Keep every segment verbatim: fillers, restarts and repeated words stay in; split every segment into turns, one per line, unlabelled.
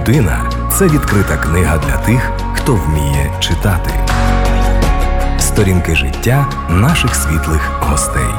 Людина – це відкрита книга для тих, хто вміє читати. Сторінки життя наших світлих гостей.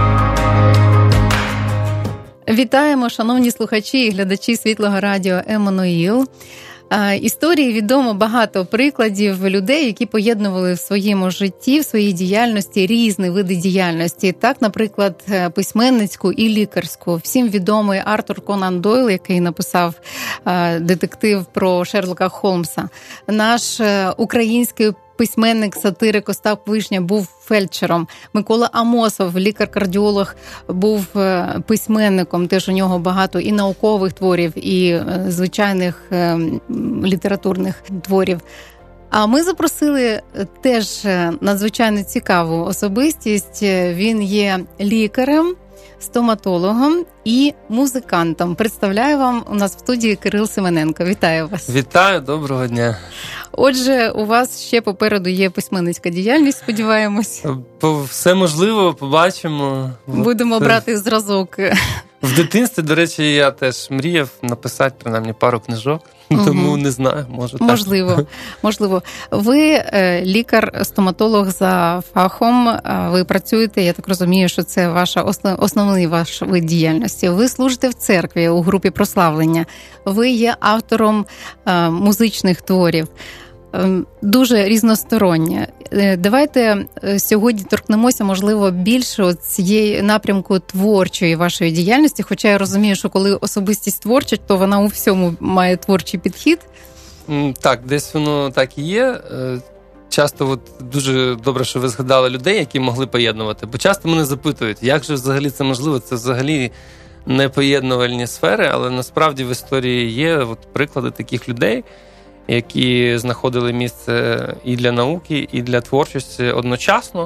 Вітаємо, шановні слухачі і глядачі Світлого радіо Еммануїл. Історії відомо багато прикладів людей, які поєднували в своєму житті, в своїй діяльності різні види діяльності. Так, наприклад, письменницьку і лікарську. Всім відомий Артур Конан Дойл, який написав детектив про Шерлока Холмса. Наш український письменник, сатирик Остап Вишня був фельдшером. Микола Амосов, лікар-кардіолог, був письменником. Теж у нього багато і наукових творів, і звичайних літературних творів. А ми запросили теж надзвичайно цікаву особистість. Він є лікарем, стоматологом і музикантом. Представляю вам, у нас в студії Кирил Семененко. Вітаю вас.
Вітаю, доброго дня.
Отже, у вас ще попереду є письменницька діяльність, сподіваємось.
Все можливо, побачимо.
Будемо Це... брати зразок.
В дитинстві, до речі, я теж мріяв написати, принаймні, пару книжок, угу. Тому не знаю, може так.
Можливо, можливо. Ви лікар-стоматолог за фахом, ви працюєте, я так розумію, що це ваша основний ваш вид діяльності. Ви служите в церкві у групі прославлення, ви є автором музичних творів. Дуже різностороння. Давайте сьогодні торкнемося, можливо, більше цієї напрямку творчої вашої діяльності, хоча я розумію, що коли особистість творча, то вона у всьому має творчий підхід.
Так, десь воно так і є. Часто от дуже добре, що ви згадали людей, які могли поєднувати. Бо часто мене запитують, як же взагалі це можливо? Це взагалі не поєднувальні сфери, але насправді в історії є от приклади таких людей, які знаходили місце і для науки, і для творчості одночасно.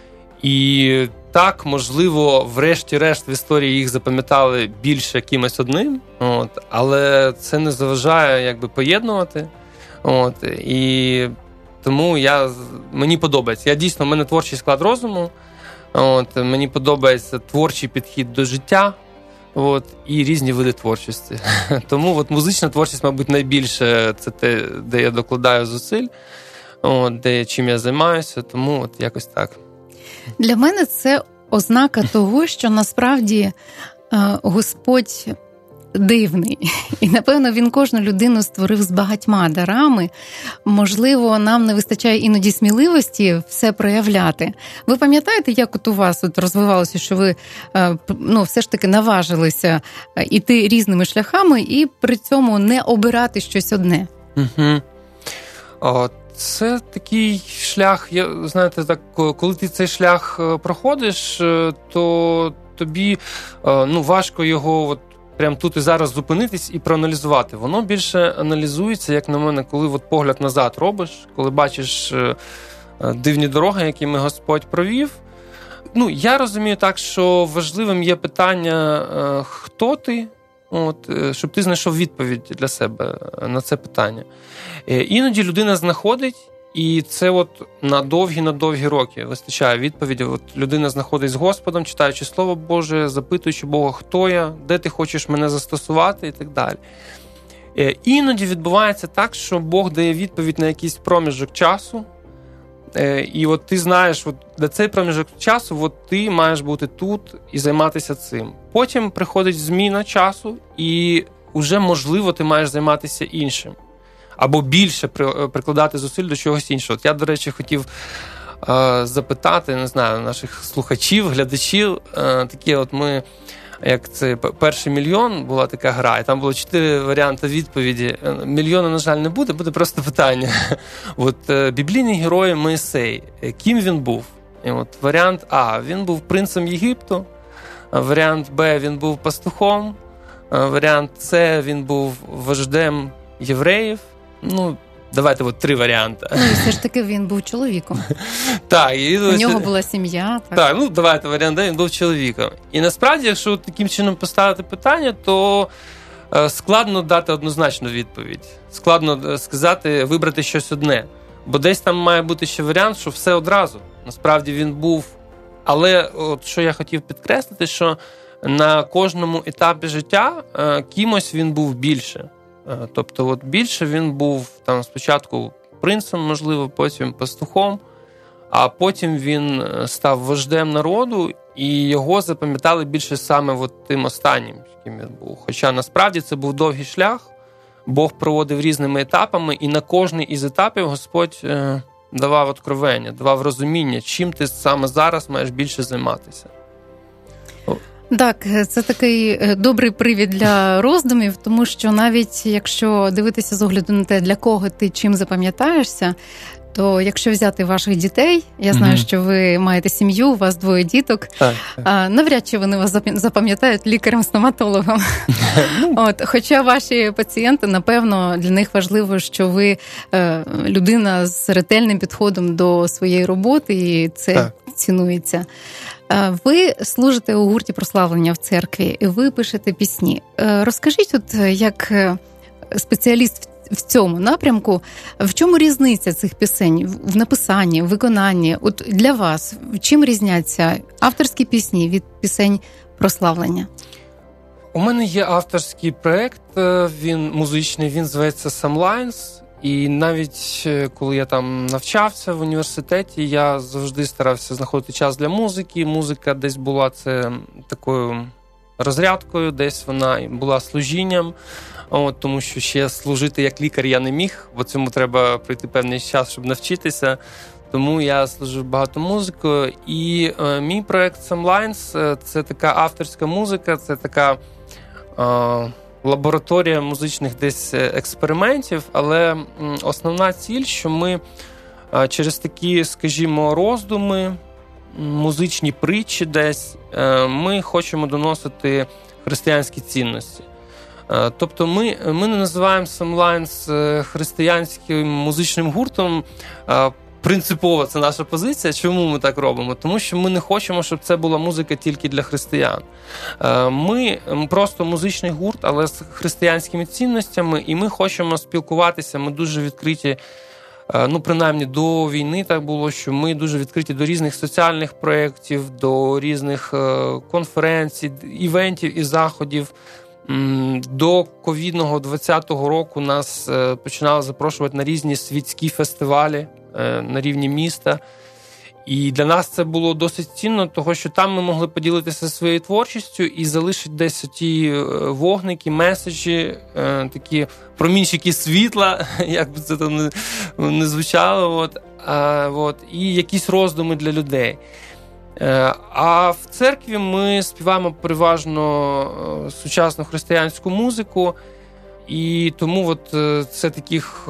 І так, можливо, врешті-решт в історії їх запам'ятали більше кимось одним, от, але це не заважає якби поєднувати. От, і тому я, мені подобається. Я дійсно, в мене творчий склад розуму, от, мені подобається творчий підхід до життя. От, і різні види творчості. Тому от, музична творчість, мабуть, найбільше це те, де я докладаю зусиль, от, де чим я займаюся, тому от якось так.
Для мене це ознака того, що насправді Господь дивний. І, напевно, він кожну людину створив з багатьма дарами. Можливо, нам не вистачає іноді сміливості все проявляти. Ви пам'ятаєте, як от у вас от розвивалося, що ви ну, все ж таки наважилися іти різними шляхами і при цьому не обирати щось одне?
Угу. О, це такий шлях, я, знаєте, так, коли ти цей шлях проходиш, то тобі ну, важко його от, прямо тут і зараз зупинитись і проаналізувати. Воно більше аналізується, як на мене, коли от погляд назад робиш, коли бачиш дивні дороги, якими Господь провів. Ну, я розумію так, що важливим є питання, хто ти, от, щоб ти знайшов відповідь для себе на це питання. Іноді людина знаходить, і це от на довгі-на довгі роки вистачає відповіді. От людина знаходить з Господом, читаючи Слово Боже, запитуючи Бога, хто я, де ти хочеш мене застосувати і так далі. Іноді відбувається так, що Бог дає відповідь на якийсь проміжок часу, і от ти знаєш, от на цей проміжок часу от ти маєш бути тут і займатися цим. Потім приходить зміна часу, і вже, можливо, ти маєш займатися іншим. Або більше прикладати зусиль до чогось іншого. От я, до речі, хотів е, запитати, не знаю, наших слухачів, глядачів, е, такі от ми, як це «Перший мільйон» була така гра, і там було чотири варіанти відповіді. Мільйона, на жаль, не буде, буде просто питання. От е, біблійний герой Моїсей, ким він був? І от варіант А, він був принцем Єгипту, варіант Б, він був пастухом, варіант С, він був вождем євреїв. Ну, давайте от три варіанти.
Ну, і все ж таки він був чоловіком.
Так, і,
у нього була сім'я. Так,
так, ну давайте варіант, де він був чоловіком. І насправді, якщо таким чином поставити питання, то е, складно дати однозначну відповідь. Складно сказати, вибрати щось одне. Бо десь там має бути ще варіант, що все одразу. Насправді він був. Але от що я хотів підкреслити, що на кожному етапі життя е, кимось він був більше. Тобто от більше він був там спочатку принцем, можливо, потім пастухом, а потім він став вождем народу, і його запам'ятали більше саме от тим останнім, яким він був. Хоча насправді це був довгий шлях, Бог проводив різними етапами, і на кожний із етапів Господь давав откровення, давав розуміння, чим ти саме зараз маєш більше займатися.
Так, це такий добрий привід для роздумів, тому що навіть якщо дивитися з огляду на те, для кого ти чим запам'ятаєшся, то якщо взяти ваших дітей, я знаю, mm-hmm. що ви маєте сім'ю, у вас двоє діток, так, так. А, навряд чи вони вас запам'ятають лікарем-стоматологом. От, хоча ваші пацієнти, напевно, для них важливо, що ви е, людина з ретельним підходом до своєї роботи, і це так. цінується. Ви служите у гурті прославлення в церкві, і ви пишете пісні. Розкажіть, от як спеціаліст в цьому напрямку, в чому різниця цих пісень? В написанні, в виконанні? От для вас, чим різняться авторські пісні від пісень прославлення?
У мене є авторський проєкт, він музичний, він зветься «Some Lines». І навіть коли я там навчався в університеті, я завжди старався знаходити час для музики. Музика десь була це такою розрядкою, десь вона була служінням, от, тому що ще служити як лікар я не міг, бо цьому треба пройти певний час, щоб навчитися. Тому я служив багато музикою. І е, мій проєкт «Some Lines» – це така авторська музика, це така... Е, лабораторія музичних десь експериментів, але основна ціль, що ми через такі, скажімо, роздуми, музичні притчі десь, ми хочемо доносити християнські цінності. Тобто ми, ми не називаємо Some Lines християнським музичним гуртом. Принципово це наша позиція. Чому ми так робимо? Тому що ми не хочемо, щоб це була музика тільки для християн. Ми просто музичний гурт, але з християнськими цінностями, і ми хочемо спілкуватися. Ми дуже відкриті, ну, принаймні до війни так було, що ми дуже відкриті до різних соціальних проєктів, до різних конференцій, івентів і заходів. До ковідного двадцятого року нас починали запрошувати на різні світські фестивалі на рівні міста. І для нас це було досить цінно, тому що там ми могли поділитися своєю творчістю і залишити десь ті вогники, меседжі, такі промінчики світла, як би це там не, не звучало, от, а, от, і якісь роздуми для людей. А в церкві ми співаємо переважно сучасну християнську музику, і тому от це таких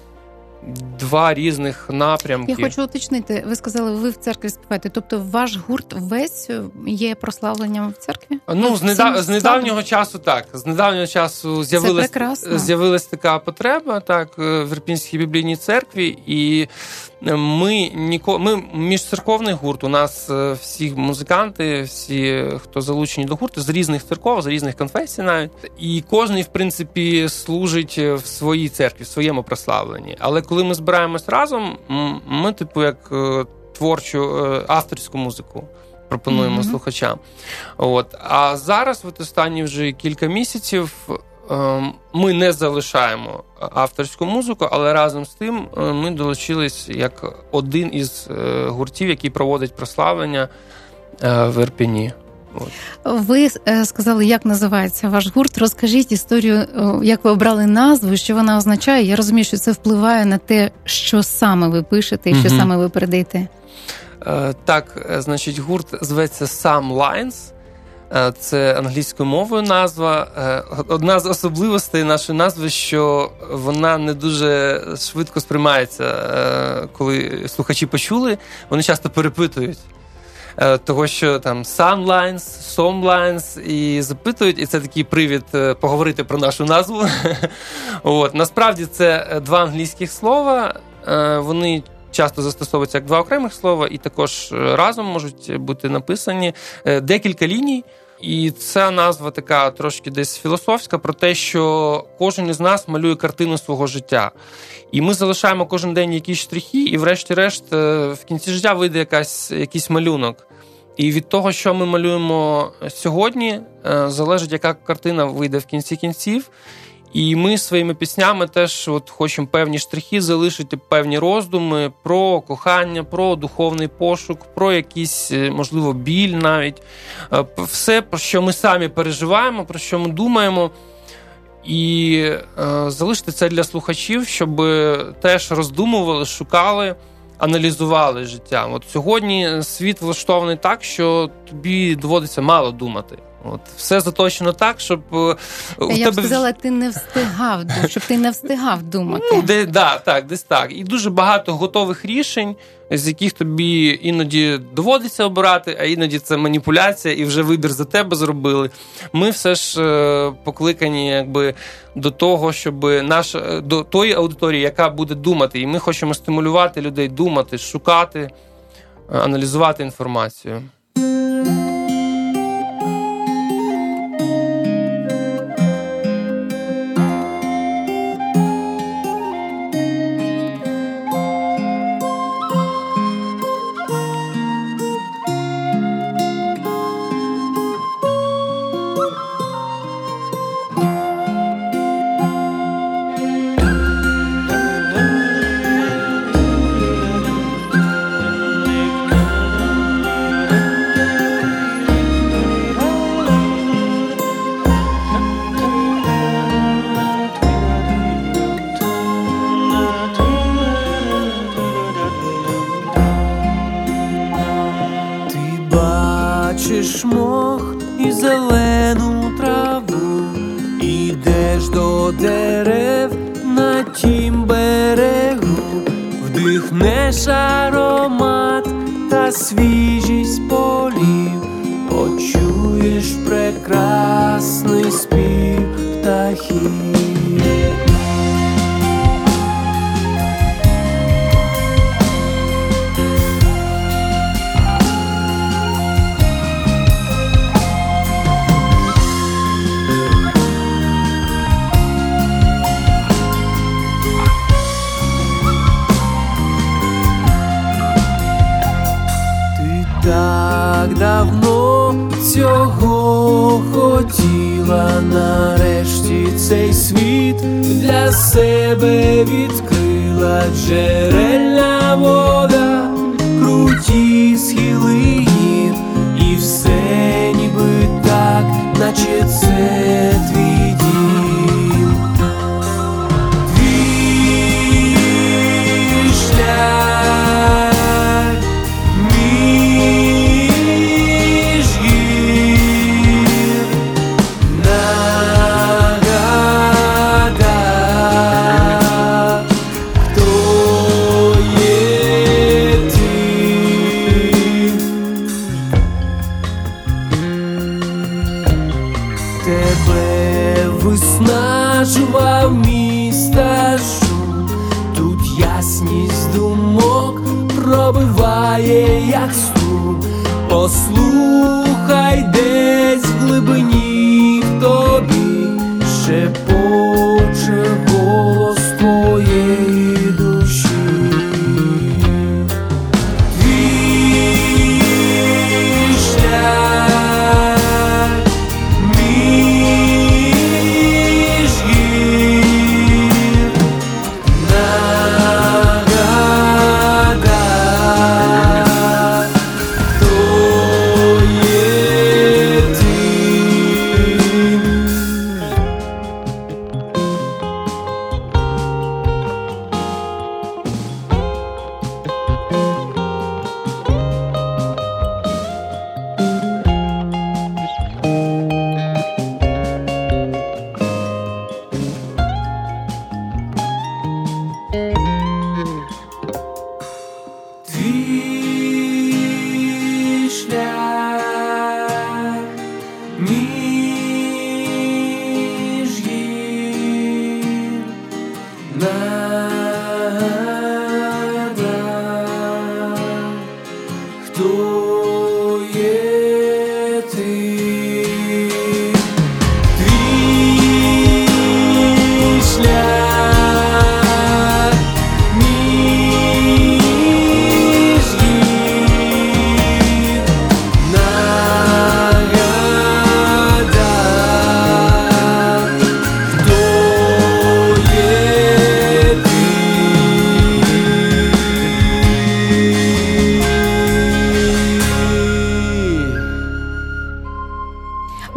два різних напрямки.
Я хочу уточнити, ви сказали, ви в церкві співаєте, тобто ваш гурт весь є прославленням в церкві?
Ну, з, недав... з недавнього часу так. З недавнього часу з'явилась, з'явилась така потреба, так, в Ірпінській біблійній церкві, і ми, ніко... ми міжцерковний гурт, у нас всі музиканти, всі, хто залучені до гурту, з різних церков, з різних конфесій навіть, і кожен, в принципі, служить в своїй церкві, в своєму прославленні. Але коли ми збираємось разом, ми, типу, як творчу, авторську музику пропонуємо mm-hmm. слухачам. От. А зараз, от останні вже кілька місяців, ми не залишаємо авторську музику, але разом з тим ми долучились як один із гуртів, який проводить прославлення в Ірпені. От.
Ви сказали, як називається ваш гурт. Розкажіть історію, як ви обрали назву, що вона означає. Я розумію, що це впливає на те, що саме ви пишете і що mm-hmm. саме ви передаєте.
Так, значить, гурт зветься Some Lines. Це англійською мовою назва. Одна з особливостей нашої назви, що вона не дуже швидко сприймається, коли слухачі почули. Вони часто перепитують. Того, що там Some Lines, Some Lines, і запитують, і це такий привід поговорити про нашу назву. От. Насправді це два англійських слова, вони часто застосовуються як два окремих слова, і також разом можуть бути написані декілька ліній. І ця назва така трошки десь філософська про те, що кожен із нас малює картину свого життя. І ми залишаємо кожен день якісь штрихи, і врешті-решт в кінці життя вийде якась, якийсь малюнок. І від того, що ми малюємо сьогодні, залежить, яка картина вийде в кінці кінців. І ми своїми піснями теж от хочемо певні штрихи залишити, певні роздуми про кохання, про духовний пошук, про якийсь, можливо, біль навіть. Все, про що ми самі переживаємо, про що ми думаємо. І е, залишити це для слухачів, щоб теж роздумували, шукали, аналізували життя. От сьогодні світ влаштований так, що тобі доводиться мало думати. От, все заточено так, щоб у
Я
тебе...
б сказала, ти не встигав, щоб ти не встигав думати.
Ну, де, да, так, десь так. І дуже багато готових рішень, з яких тобі іноді доводиться обирати, а іноді це маніпуляція, і вже вибір за тебе зробили. Ми все ж е, покликані якби до того, щоб наша, до тої аудиторії, яка буде думати. І ми хочемо стимулювати людей думати, шукати, аналізувати інформацію.
Мох і зелену траву, ідеш до дерев на тім берегу, вдихнеш аромат та свіжість полів, почуєш прекрасний спів птахів. Так давно цього хотіла, нарешті цей світ для себе відкрила. Джерельна вода, круті схили гір, і все ніби так, наче це твій дім. Твій шлях між гір нагадав, хто є ти. Тебе виснажував міста шум, тут ясність думок пробиває, як струм. Послухай, десь в глибині в тобі шепоче голос твоєї душі. Твій шлях між гір нагадав, хто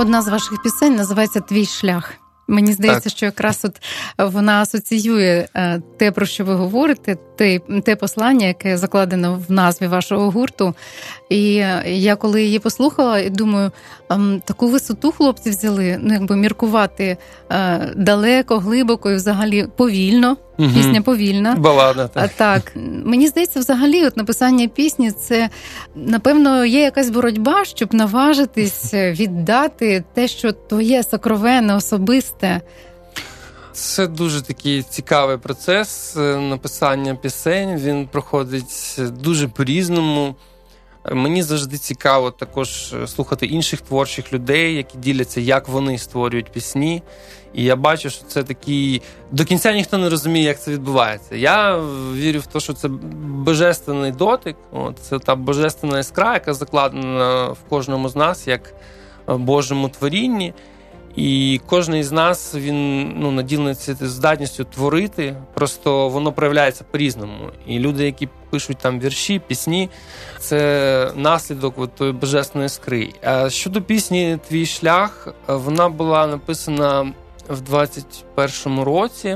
одна з ваших пісень називається «Твій шлях». Мені здається, так. що якраз от вона асоціює те, про що ви говорите, те, те послання, яке закладено в назві вашого гурту. І я коли її послухала, думаю, таку висоту хлопці взяли, ну, якби міркувати далеко, глибоко і взагалі повільно. Угу. Пісня повільна.
Балада, так.
Так. Мені здається, взагалі, от написання пісні – це, напевно, є якась боротьба, щоб наважитись віддати те, що твоє сокровенне, особисте.
Це дуже такий цікавий процес написання пісень. Він проходить дуже по-різному. Мені завжди цікаво також слухати інших творчих людей, які діляться, як вони створюють пісні. І я бачу, що це такий... До кінця ніхто не розуміє, як це відбувається. Я вірю в те, що це божественний дотик. От, це та божественна іскра, яка закладена в кожному з нас, як в Божому творінні. І кожен із нас, він ну, наділений здатністю творити, просто воно проявляється по-різному. І люди, які пишуть там вірші, пісні, це наслідок от тої божественної іскри. А щодо пісні «Твій шлях», вона була написана в двадцять першому році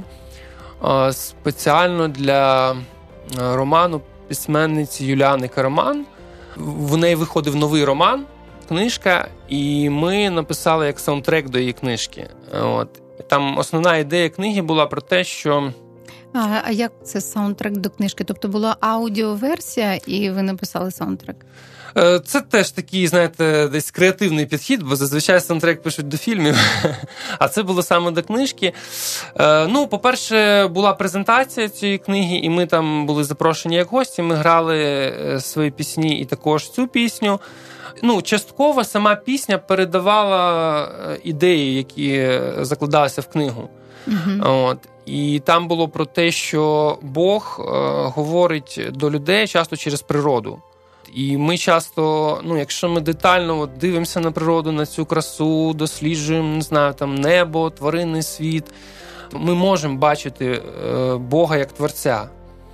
спеціально для роману письменниці Юліани Караман. В неї виходив новий роман, книжка, і ми написали як саундтрек до її книжки. От. Там основна ідея книги була про те, що...
А, а як це саундтрек до книжки? Тобто була аудіоверсія, і ви написали саундтрек?
Це теж такий, знаєте, десь креативний підхід, бо зазвичай саундтрек пишуть до фільмів, а це було саме до книжки. Ну, по-перше, була презентація цієї книги, і ми там були запрошені як гості, ми грали свої пісні і також цю пісню. Ну, частково сама пісня передавала ідеї, які закладалися в книгу. Uh-huh. От. І там було про те, що Бог е, говорить до людей часто через природу. І ми часто, ну, якщо ми детально от, дивимося на природу, на цю красу, досліджуємо, не знаю, там небо, тваринний світ, то ми можемо бачити е, Бога як творця.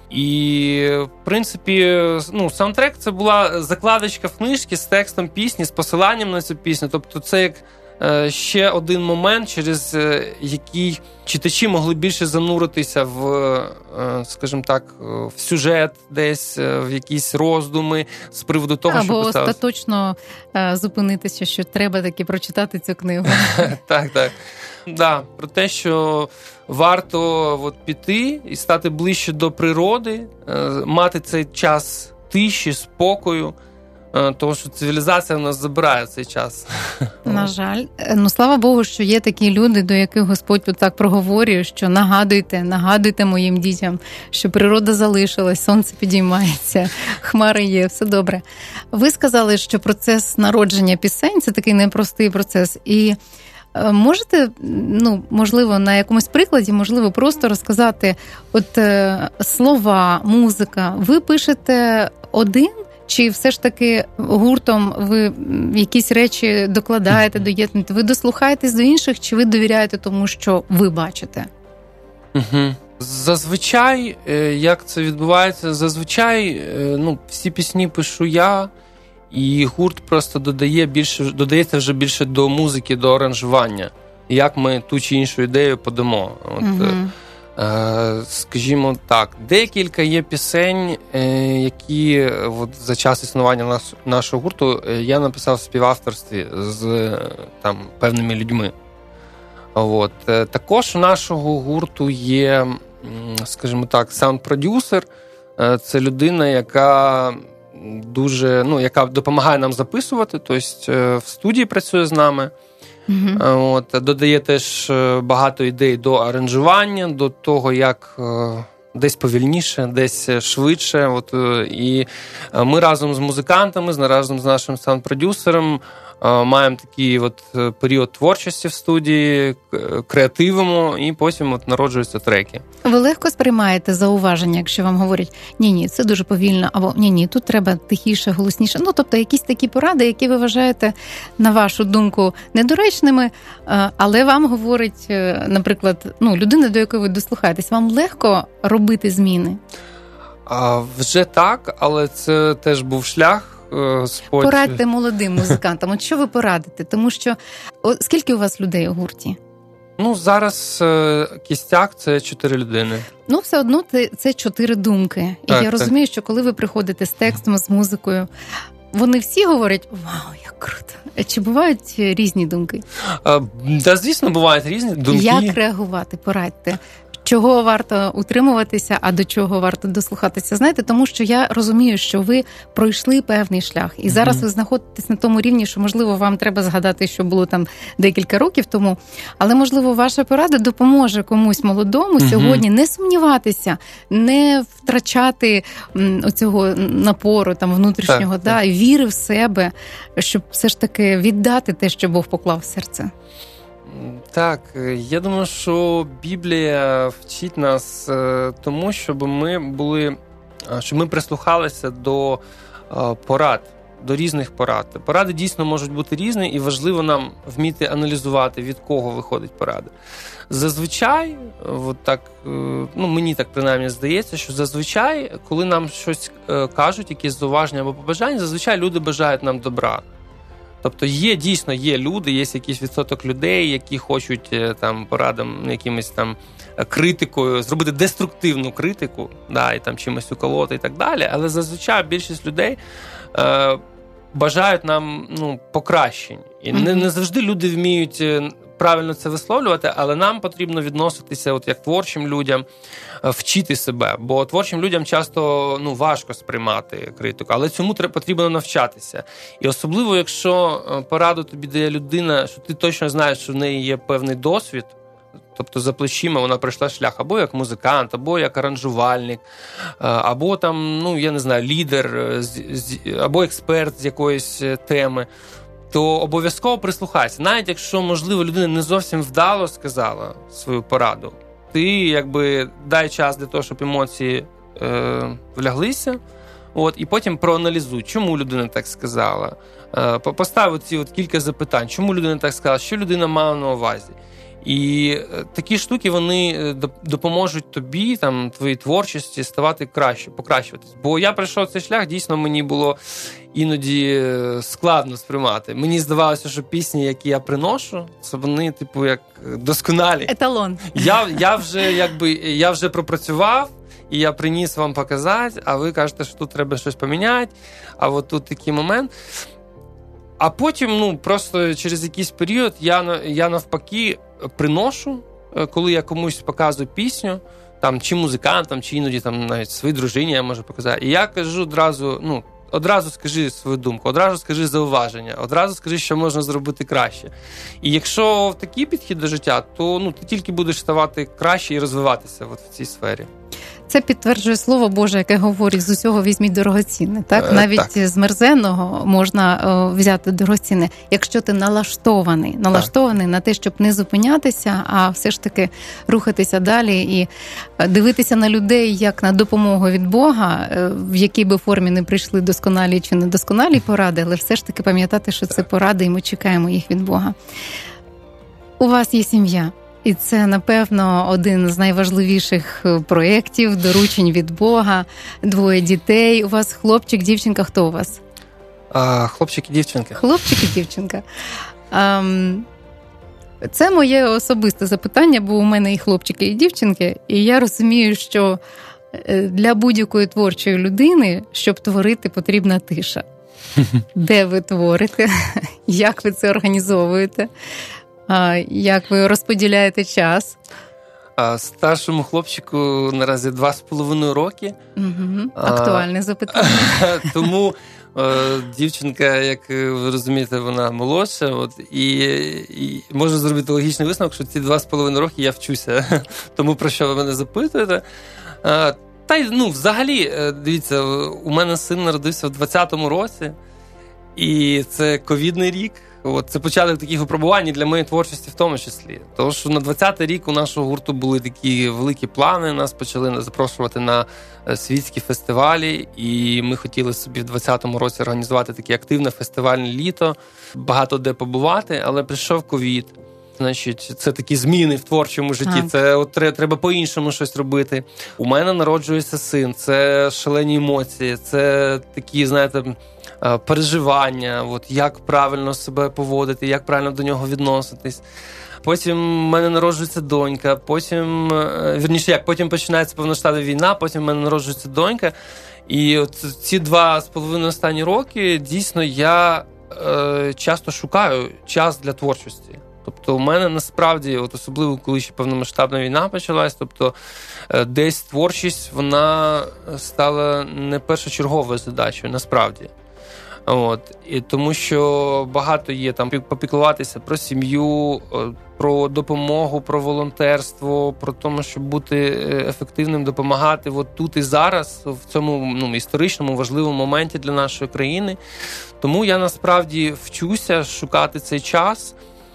І, в принципі, ну, саундтрек – це була закладочка в книжці з текстом пісні, з посиланням на цю пісню. Тобто це як е, ще один момент, через е, який читачі могли більше зануритися в, е, скажімо так, в сюжет десь, е, в якісь роздуми з приводу того,
Або
що
писалось. Або
остаточно
е, зупинитися, що треба таки прочитати цю книгу.
Так, так. Да, про те, що варто от, піти і стати ближче до природи, мати цей час тиші, спокою, тому що цивілізація в нас забирає цей час.
На жаль. Ну, слава Богу, що є такі люди, до яких Господь так проговорює, що нагадуйте, нагадуйте моїм дітям, що природа залишилась, сонце підіймається, хмари є, все добре. Ви сказали, що процес народження пісень – це такий непростий процес. І можете, ну, можливо, на якомусь прикладі, можливо, просто розказати от е, слова, музика. Ви пишете один, чи все ж таки гуртом ви якісь речі докладаєте, доєднуєте? Ви дослухаєтесь до інших, чи ви довіряєте тому, що ви бачите?
Угу. Зазвичай, як це відбувається, зазвичай, ну, всі пісні пишу я, і гурт просто додає більше, додається вже більше до музики, до аранжування, як ми ту чи іншу ідею подамо. От, uh-huh. е, скажімо так, декілька є пісень, е, які от, за час існування нас, нашого гурту я написав в співавторстві з там, певними людьми. От. Е, також у нашого гурту є, скажімо так, саунд-продюсер. Е, це людина, яка дуже, ну, яка допомагає нам записувати, тобто в студії працює з нами. Uh-huh. От, додає теж багато ідей до аранжування, до того, як десь повільніше, десь швидше. От, і ми разом з музикантами, разом з нашим саунд-продюсером маємо такий от період творчості в студії, креативимо, і потім от народжуються треки.
Ви легко сприймаєте зауваження, якщо вам говорять, ні-ні, це дуже повільно, або ні-ні, тут треба тихіше, голосніше. Ну, тобто якісь такі поради, які ви вважаєте, на вашу думку, недоречними, але вам говорить, наприклад, ну, людина, до якої ви дослухаєтесь, вам легко робити зміни?
А, вже так, але це теж був шлях. Господь...
Порадьте молодим музикантам. От що ви порадите? Тому що... О, скільки у вас людей у гурті?
Ну, зараз е, кістяк – це чотири людини.
Ну, все одно це, це чотири думки. І
так,
я розумію, так. що коли ви приходите з текстом, з музикою, вони всі говорять, вау, як круто. Чи бувають різні думки?
Е, да, звісно, бувають різні думки.
Як реагувати? Порадьте. Чого варто утримуватися, а до чого варто дослухатися? Знаєте, тому що я розумію, що ви пройшли певний шлях. І зараз mm-hmm. ви знаходитесь на тому рівні, що, можливо, вам треба згадати, що було там декілька років тому. Але, можливо, ваша порада допоможе комусь молодому mm-hmm. сьогодні не сумніватися, не втрачати м, оцього напору там, внутрішнього, так, да, так. віри в себе, щоб все ж таки віддати те, що Бог поклав в серце.
Так, я думаю, що Біблія вчить нас тому, щоб ми були, щоб ми прислухалися до порад, до різних порад. Поради дійсно можуть бути різні, і важливо нам вміти аналізувати, від кого виходить порада. Зазвичай, от так, ну, мені так принаймні здається, що зазвичай, коли нам щось кажуть, якісь зауваження або побажання, зазвичай люди бажають нам добра. Тобто є, дійсно, є люди, є якийсь відсоток людей, які хочуть там порадам, якимось там критикою, зробити деструктивну критику, да, і там чимось уколоти і так далі, але зазвичай більшість людей е, бажають нам, ну, покращень. І mm-hmm. не, не завжди люди вміють правильно це висловлювати, але нам потрібно відноситися от як творчим людям, вчити себе, бо творчим людям часто, ну, важко сприймати критику, але цьому треба, потрібно навчатися. І особливо, якщо пораду тобі дає людина, що ти точно знаєш, що в неї є певний досвід, тобто за плечима вона пройшла шлях або як музикант, або як аранжувальник, або там, ну, я не знаю, лідер, або експерт з якоїсь теми, то обов'язково прислухайся. Навіть якщо, можливо, людина не зовсім вдало сказала свою пораду, ти, якби, дай час для того, щоб емоції е, вляглися, от, і потім проаналізуй, чому людина так сказала. Е, постав ці от кілька запитань, чому людина так сказала, що людина мала на увазі. І такі штуки, вони допоможуть тобі, там, твоїй творчості ставати краще, покращуватись. Бо я пройшов цей шлях, дійсно, мені було іноді складно сприймати. Мені здавалося, що пісні, які я приношу, це вони, типу, як досконалі.
Еталон.
Я, я, вже, якби, я вже пропрацював, і я приніс вам показати, а ви кажете, що тут треба щось поміняти, а от тут такий момент. А потім, ну, просто через якийсь період я, я навпаки приношу, коли я комусь показую пісню, там, чи музикантам, чи іноді там навіть своїй дружині я можу показати. І я кажу одразу, ну, одразу скажи свою думку, одразу скажи зауваження, одразу скажи, що можна зробити краще. І якщо такий підхід до життя, то, ну, ти тільки будеш ставати краще і розвиватися от в цій сфері.
Це підтверджує Слово Боже, яке говорить, з усього візьміть дорогоцінне. Так? Е, Навіть так. з мерзенного можна о, взяти дорогоцінне, якщо ти налаштований, налаштований так. на те, щоб не зупинятися, а все ж таки рухатися далі і дивитися на людей як на допомогу від Бога, в якій би формі не прийшли досконалі чи недосконалі поради, але все ж таки пам'ятати, що це поради, і ми чекаємо їх від Бога. У вас є сім'я. І це, напевно, один з найважливіших проєктів, доручень від Бога, двоє дітей. У вас хлопчик, дівчинка, хто у вас?
А, хлопчик і дівчинка.
Хлопчик і дівчинка. А, це моє особисте запитання, бо у мене і хлопчики, і дівчинки, і я розумію, що для будь-якої творчої людини, щоб творити, потрібна тиша. Де ви творите? Як ви це організовуєте? Як ви розподіляєте час?
Старшому хлопчику наразі два з половиною роки.
Угу. Актуальне запитання.
Тому е, дівчинка, як ви розумієте, вона молодша. От, і, і можу зробити логічний висновок, що ці два з половиною роки я вчуся. Тому про що ви мене запитуєте? Е, та й, ну, взагалі, дивіться, у мене син народився в двадцятому році. І це ковідний рік. От, це початок таких випробувань для моєї творчості в тому числі. Тому що на двадцятий рік у нашого гурту були такі великі плани, нас почали запрошувати на світські фестивалі, і ми хотіли собі в двадцятому році організувати таке активне фестивальне літо, багато де побувати, але прийшов ковід. значить, це такі зміни в творчому житті,
а.
це от треба по-іншому щось робити. У мене народжується син, це шалені емоції, це такі, знаєте, переживання, от, як правильно себе поводити, як правильно до нього відноситись. Потім в мене народжується донька, потім, вірніше, як, потім починається повноштабна війна, потім в мене народжується донька. І от ці два з половиною останні роки, дійсно, я е, часто шукаю час для творчості. Тобто у мене насправді, от особливо коли ще повномасштабна війна почалась, тобто е, десь творчість, вона стала не першочерговою задачею, насправді. От. І тому що багато є там попіклуватися про сім'ю, про допомогу, про волонтерство, про те, щоб бути ефективним, допомагати от тут і зараз, в цьому ну, історичному важливому моменті для нашої країни. Тому я насправді вчуся шукати цей час.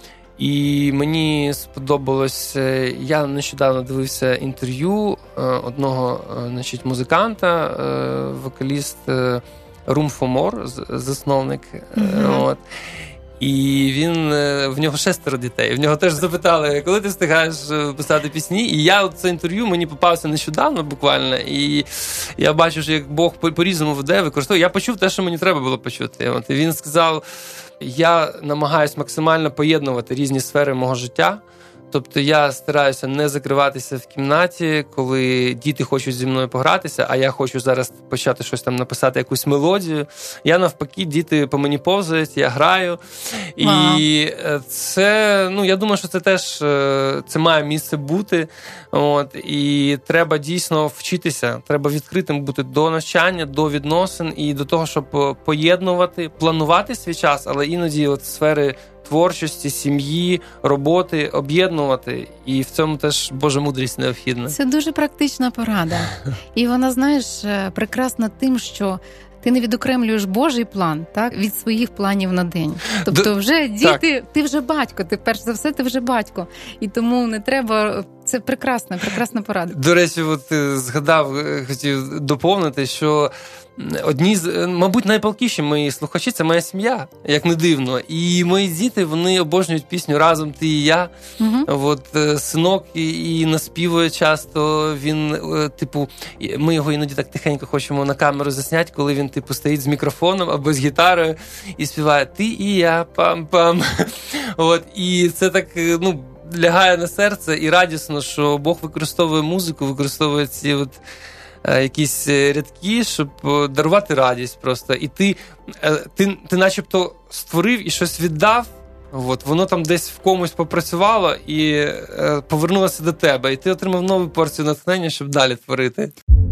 І мені сподобалось, я нещодавно дивився інтерв'ю одного, значить, музиканта, вокаліст Room for More, засновник. Mm-hmm. От. І він, в нього шестеро дітей. В нього теж запитали, коли ти встигаєш писати пісні. І я от це інтерв'ю, мені попався нещодавно буквально. І я бачу, що як Бог по-різному веде, використовує. Я почув те, що мені треба було почути. От. І він сказав, я намагаюсь максимально поєднувати різні сфери мого життя. Тобто я стараюся не закриватися в кімнаті, коли діти хочуть зі мною погратися, а я хочу зараз почати щось там написати, якусь мелодію. Я навпаки, діти по мені повзають, я граю. І ага. це, ну, я думаю, що це теж це має місце бути. От, і треба дійсно вчитися, треба відкритим бути до навчання, до відносин і до того, щоб поєднувати, планувати свій час, але іноді от сфери творчості, сім'ї, роботи об'єднувати. І в цьому теж Божа мудрість необхідна.
Це дуже практична порада. І вона, знаєш, прекрасна тим, що ти не відокремлюєш Божий план, так, від своїх планів на день. Тобто вже діти, так. ти вже батько, ти перш за все, ти вже батько. І тому не треба... Це прекрасна, прекрасна порада.
До речі, от ти згадав, хотів доповнити, що одні з, мабуть, найпалкіші мої слухачі – це моя сім'я, як не дивно. І мої діти, вони обожнюють пісню «Разом ти і я». Угу. От синок і, і наспівує часто, він, типу, ми його іноді так тихенько хочемо на камеру засняти, коли він, типу, стоїть з мікрофоном або з гітарою і співає «Ти і я, пам-пам». От, і це так, ну, лягає на серце і радісно, що Бог використовує музику, використовує ці от якісь рядки, щоб дарувати радість просто. І ти, ти, ти начебто створив і щось віддав, от, воно там десь в комусь попрацювало і е, повернулося до тебе. І ти отримав нову порцію натхнення, щоб далі творити.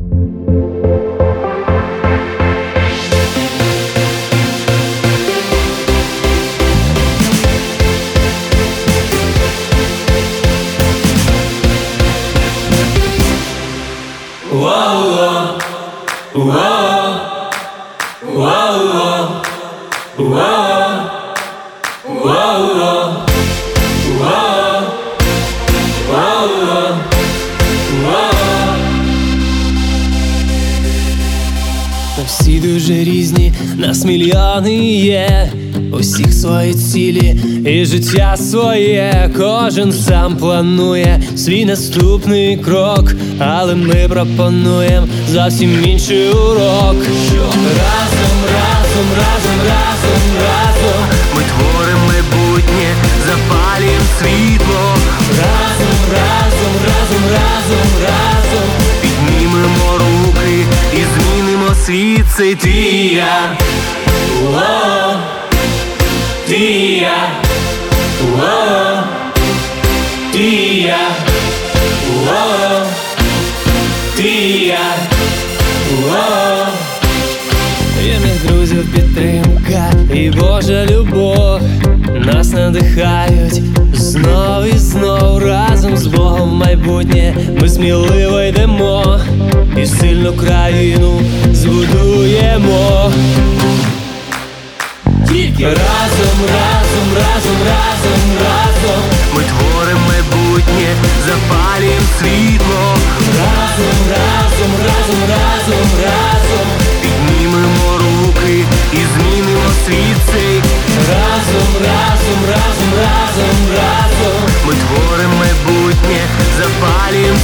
Всі дуже різні, нас мільйони є, усіх свої цілі і життя своє. Кожен сам планує свій наступний крок, але ми пропонуємо зовсім інший урок. Разом, разом, разом, разом, разом ми творимо майбутнє, запалюємо світло. Разом, разом, разом, разом, разом піднімемо руки і змінимо світ цей. Ти і я, о, ти і я, о, ти і я, о, ти і я, о. Вірних друзів підтримка і Божа любов нас надихають знов і знов. Разом з Богом в майбутнє ми сміливо йдемо і сильну країну збудуємо. Тільки разом, разом, разом, разом, разом ми творимо майбутнє, запалюємо світло. Разом, разом, разом, разом, разом піднімемо руки і змінимо світ цей. Разом, разом, разом, разом, разом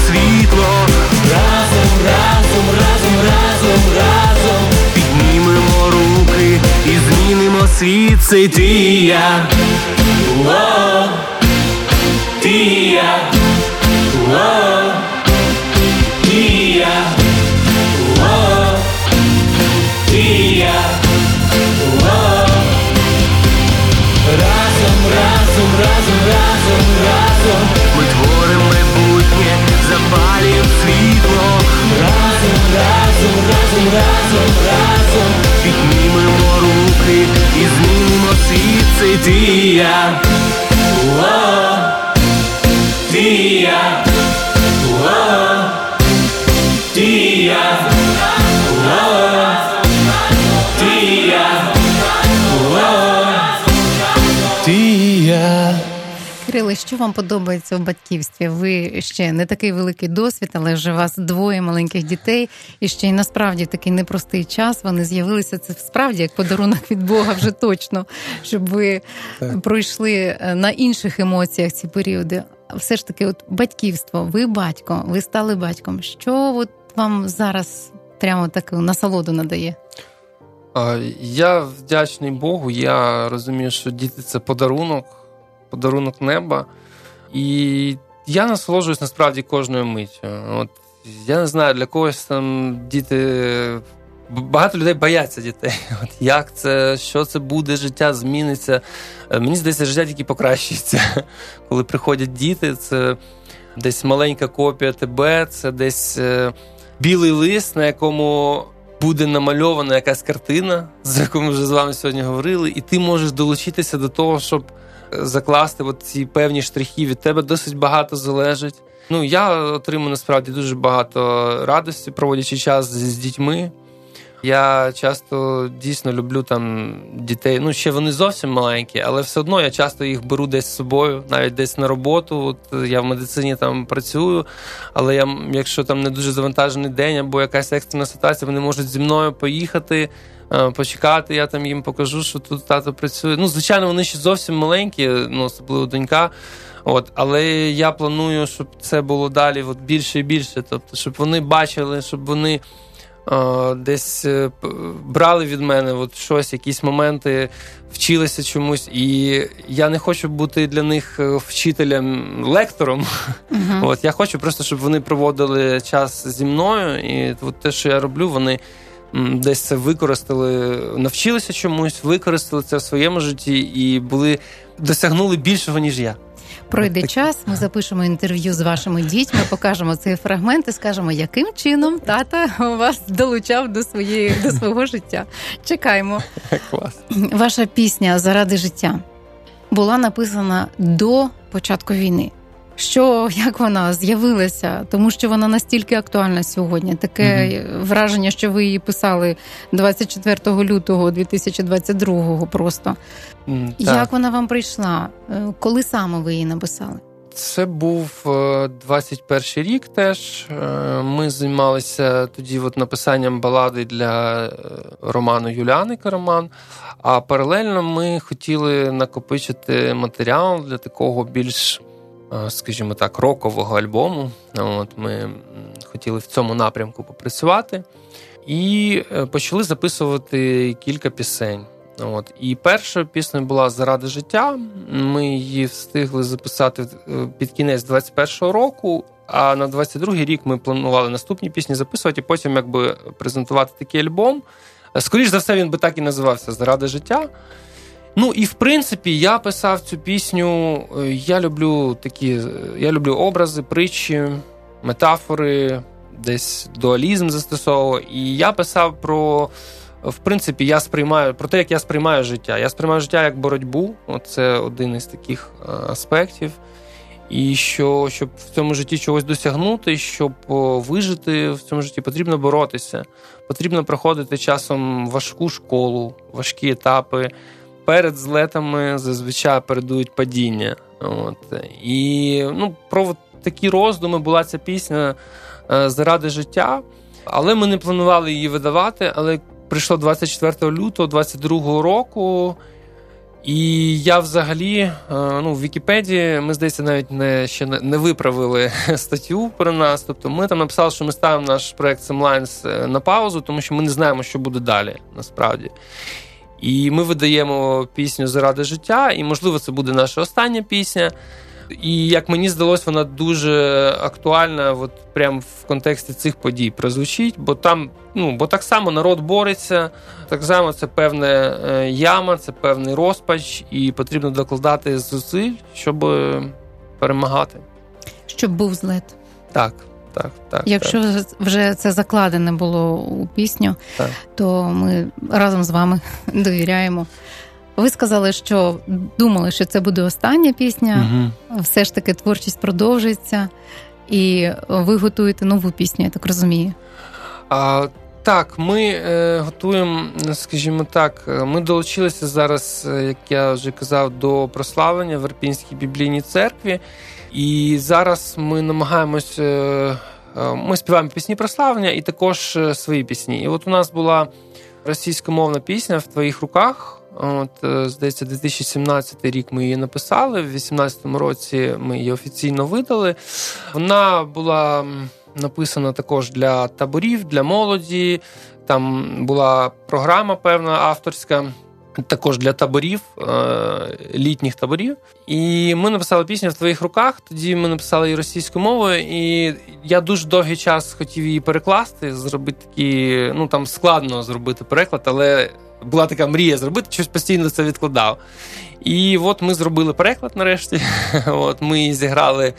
світло. Разом, разом, разом, разом, разом піднімемо руки і змінимо світ. Це ти і я. О, ти і я. О, ти і я. О, ти і я. О, разом, разом, разом, разом, разом ми творимо майбутнє, запалюємо світло. Разом, разом, разом, разом, разом піднімемо руки і змінимо світ. Це ти і я. О, ти і я. О, ти і я. О, ти і я. Ти і я.
Кириле, що вам подобається в батьківстві? Ви ще не такий великий досвід, але вже у вас двоє маленьких дітей. І ще й насправді такий непростий час. Вони з'явилися, це справді як подарунок від Бога вже точно, щоб ви так пройшли на інших емоціях ці періоди. Все ж таки, от батьківство, ви батько, ви стали батьком. Що от вам зараз прямо таку насолоду надає?
Я вдячний Богу, я розумію, що діти – це подарунок, подарунок неба. І я насолоджуюсь насправді кожною миттю. От, я не знаю, для когось там діти... Багато людей бояться дітей. От як це, що це буде, життя зміниться. Мені здається, життя тільки покращується. Коли приходять діти, це десь маленька копія тебе, це десь білий лист, на якому буде намальована якась картина, за яку ми вже з вами сьогодні говорили, і ти можеш долучитися до того, щоб закласти от ці певні штрихи. Від тебе досить багато залежить. Ну, я отримую, насправді, дуже багато радості, проводячи час з дітьми. Я часто дійсно люблю там дітей, ну, ще вони зовсім маленькі, але все одно я часто їх беру десь з собою, навіть десь на роботу. От я в медицині там працюю, але я, якщо там не дуже завантажений день або якась екстрена ситуація, вони можуть зі мною поїхати, почекати, я там їм покажу, що тут тато працює. Ну, звичайно, вони ще зовсім маленькі, ну, особливо донька. От, але я планую, щоб це було далі от більше і більше, тобто, щоб вони бачили, щоб вони десь брали від мене от щось, якісь моменти, вчилися чомусь. І я не хочу бути для них вчителем, лектором. Uh-huh. От, я хочу просто, щоб вони проводили час зі мною. І от те, що я роблю, вони десь це використали, навчилися чомусь, використали це в своєму житті і були, досягнули більшого, ніж я.
Пройде час, ми запишемо інтерв'ю з вашими дітьми, покажемо цей фрагмент і скажемо, яким чином тата вас долучав до своєї, до свого життя. Чекаємо.
Клас.
Ваша пісня «Заради життя» була написана до початку війни. Що, як вона з'явилася? Тому що вона настільки актуальна сьогодні. Таке mm-hmm. враження, що ви її писали двадцять четвертого лютого дві тисячі двадцять другого просто. Mm, як вона вам прийшла? Коли саме ви її написали?
Це був двадцять перший рік теж. Ми займалися тоді от написанням балади для роману Юліани Караман, а паралельно ми хотіли накопичити матеріал для такого більш, скажімо так, рокового альбому. От ми хотіли в цьому напрямку попрацювати і почали записувати кілька пісень. От. І перша пісня була «Заради життя». Ми її встигли записати під кінець двадцять першого року, а на двадцять другий рік ми планували наступні пісні записувати і потім якби презентувати такий альбом. Скоріше за все, він би так і називався «Заради життя». Ну і в принципі я писав цю пісню, я люблю такі, я люблю образи, притчі, метафори, десь дуалізм застосовував. І я писав про, в принципі, я сприймаю, про те, як я сприймаю життя. Я сприймаю життя як боротьбу, це один із таких аспектів. І що, щоб в цьому житті чогось досягнути, щоб вижити в цьому житті, потрібно боротися. Потрібно проходити часом важку школу, важкі етапи. Перед злетами зазвичай передують падіння. От. І ну, про такі роздуми була ця пісня «Заради життя». Але ми не планували її видавати. Але прийшло двадцять четвертого лютого двадцять другого року, І я взагалі, ну, в Вікіпедії, ми, здається, навіть не, ще не, не виправили статтю про нас. Тобто ми там написали, що ми ставимо наш проект Semlines на паузу, тому що ми не знаємо, що буде далі, насправді. І ми видаємо пісню «Заради життя», і, можливо, це буде наша остання пісня. І, як мені здалось, вона дуже актуальна от прямо в контексті цих подій прозвучить, бо там, ну, бо так само народ бореться, так само це певна яма, це певний розпач, і потрібно докладати зусиль, щоб перемагати.
Щоб був злет.
Так, так, так.
Якщо
так.
вже це закладене було у пісню, так. то ми разом з вами довіряємо. Ви сказали, що думали, що це буде остання пісня, угу. все ж таки творчість продовжується, і ви готуєте нову пісню, я так розумію.
А, так, ми е, готуємо, скажімо так, ми долучилися зараз, як я вже казав, до прославлення в Ірпінській біблійній церкві, і зараз ми намагаємось, е, ми співаємо пісні прославлення і також свої пісні. І от у нас була російськомовна пісня «В твоїх руках». От, здається, дві тисячі сімнадцятий рік ми її написали, в дві тисячі вісімнадцятому році ми її офіційно видали. Вона була написана також для таборів, для молоді, там була програма певна авторська, також для таборів, літніх таборів. І ми написали пісню «В твоїх руках», тоді ми написали її російською мовою, і я дуже довгий час хотів її перекласти, зробити такий, ну там складно зробити переклад, але була така мрія зробити, щось постійно це відкладав. І от ми зробили переклад нарешті. От ми зіграли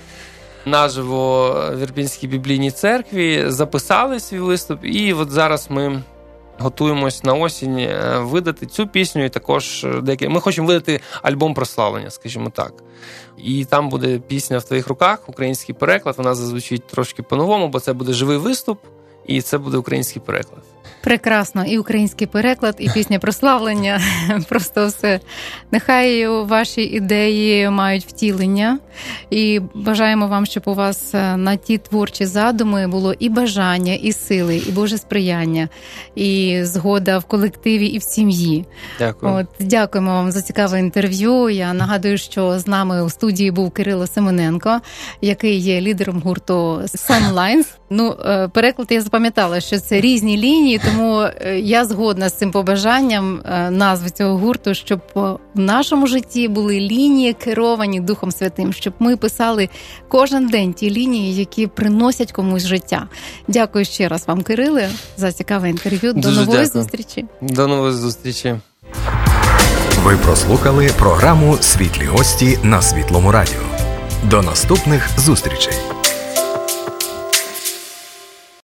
наживо в Ірпінській біблійній церкві, записали свій виступ, і от зараз ми готуємось на осінь видати цю пісню, і також деякі... Ми хочемо видати альбом прославлення, скажімо так. І там буде пісня «В твоїх руках», український переклад, вона зазвучить трошки по-новому, бо це буде живий виступ, і це буде український переклад.
Прекрасно. І український переклад, і пісня прославлення. Просто все. Нехай ваші ідеї мають втілення. І бажаємо вам, щоб у вас на ті творчі задуми було і бажання, і сили, і Боже сприяння, і згода в колективі, і в сім'ї.
Дякую.
От, дякуємо вам за цікаве інтерв'ю. Я нагадую, що з нами у студії був Кирило Семененко, який є лідером гурту Semlines. Ну, переклад я запам'ятала, що це різні лінії, тому я згодна з цим побажанням назви цього гурту, щоб в нашому житті були лінії, керовані Духом Святим, щоб ми писали кожен день ті лінії, які приносять комусь життя. Дякую ще раз вам, Кириле, за цікаве інтерв'ю. До
Дуже
нової
дякую.
зустрічі.
До нової зустрічі.
Ви прослухали програму «Світлі гості» на Світлому радіо. До наступних зустрічей.